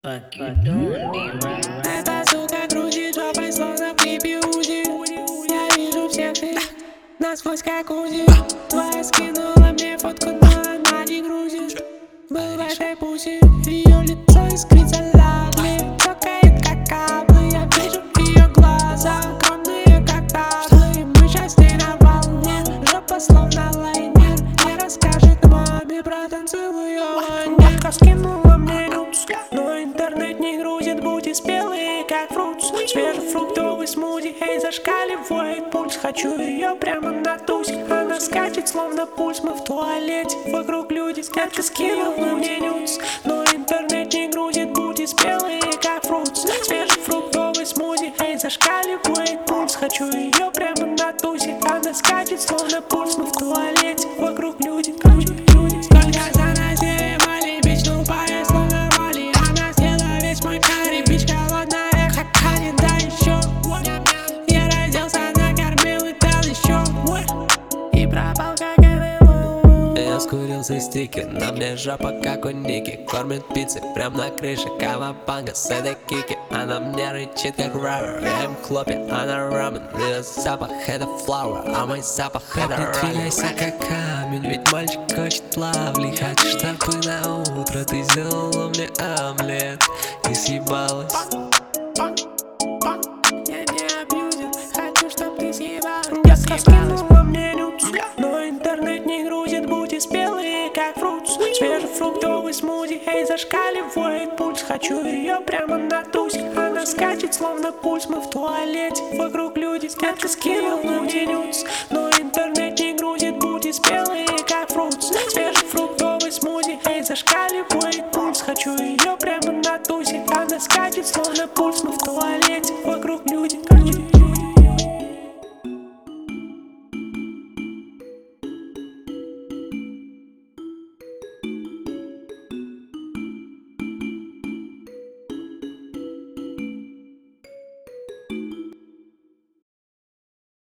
Эта сука крутит жопой, словно в клипе Узи. Я вижу всех их насквозь, как Узи. Твоя скинула мне фотку, но она не грузит. Был в этой пуси, ее лицо искрится ладли. Цокает, как каблы, я вижу ее глаза, огромные, как таблы. Мы сейчас не на волне, жопа словно лайнер. Не расскажет маме про танцевую. Девка скинула мне нюц, но интернет не грузит. Будьте спелые, как фрукт. Свежефруктовый смузи, эй, зашкаливает пульс. Хочу ее прямо на тусе. Она скачет, словно пульс. Мы в туалете, вокруг люди. Девка скинула мне нюц, но интернет не грузит. Будьте спелые, как фрукт. Свежефруктовый смузи, эй, зашкаливает пульс. Хочу ее прямо на тусе. Она скачет, словно пульс. Мы в туалете, вокруг люди. Сколько заносили мали, бич, тупая, словно роли. Она съела весь мой карри, бич холодная, как Ани, да еще. Я родился, накормил и дал еще. И пропал, как НЛО. Я скурился стикер, на мне жопа, как у Ники. Кормит пиццей прям на крыше, кавабанга с этой кики. Она мне рычит, как равер. Я им хлопья, она рамен. Ее запах это флауэр, а мой запах это рамен. Двигайся как камень, ведь мальчик хочет лавли. Хочу, чтобы на утро ты сделала мне омлет и съебалась. Я не абьюзер, хочу, чтоб ты съебалась. Девка скинула мне нюц, но интернет не грузит. Будьте спелые, как фрукт. Свежефруктовый смузи, эй, зашкаливает пульс. Хочу ее прямо на тусе. Она скачет, словно пульс. Мы в туалете, вокруг люди. Девка скинула мне нюц, но интернет не грузит. Будьте спелые, как фрукт. Свежефруктовый смузи, эй, зашкаливает пульс. Хочу ее прямо на тусе. Она скачет, словно пульс. Мы в туалете, вокруг